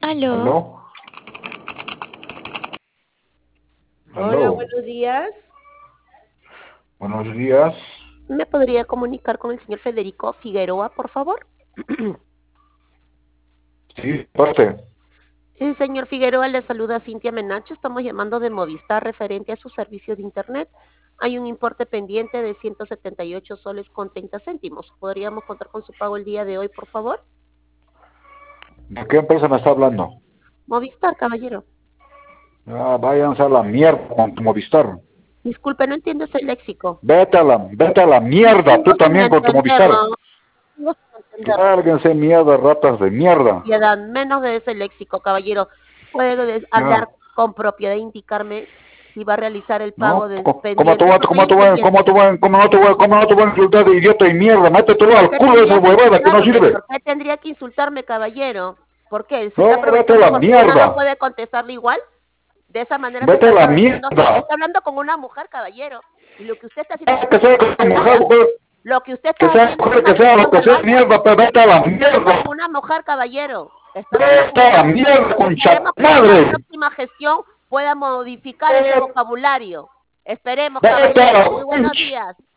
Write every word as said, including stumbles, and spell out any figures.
Aló. ¿Aló? Hola, ¿Aló? buenos días. Buenos días. ¿Me podría comunicar con el señor Federico Figueroa, por favor? Sí, parte. El señor Figueroa le saluda a Cintia Menacho. Estamos llamando de Movistar referente a su servicio de Internet. Hay un importe pendiente de ciento setenta y ocho soles con treinta céntimos. ¿Podríamos contar con su pago el día de hoy, por favor? ¿De qué empresa me está hablando? Movistar, caballero. Ah, váyanse a la mierda con tu Movistar. Disculpe, no entiendo ese léxico. Vete a la, vete a la mierda, tú Sigo sin también con tu Movistar. entenderlo. Sigo sin entenderlo. Lárguense mierda, ratas de mierda. Propiedad, menos de ese léxico, caballero. Puede des- Ya. hablar con propiedad e indicarme si va a realizar el pago ¿No? de Co- ¿Cómo tú pendiente, vas, porque hay cómo un tú vas, cómo tú pendiente. vas, cómo no te voy, cómo no te voy a insultar de idiota y mierda? Métetelo ¿Por al qué culo de esa tendría que huevada que no insultarme? sirve. ¿Por qué tendría que insultarme, caballero? ¿Por qué? ¿Se está No, vete a aprovechando la porque una no mierda. puede contestarle igual? De esa manera se Vete está a la aprovechando. mierda. Está hablando con una mujer, caballero. Y lo que usted está haciendo es Ah, una que sea con mujer, grosería. mujer. Lo que usted Que está sea haciendo es mujer, una que sea lo que sea grosería. mierda, pero vete a la Está hablando con mierda. una mujer, caballero. Está hablando con Vete a una la mujer. mierda, concha Esperemos que en una madre. próxima gestión pueda modificar ese vocabulario. Esperemos, Vete a caballero. la Muy buenos concha. días.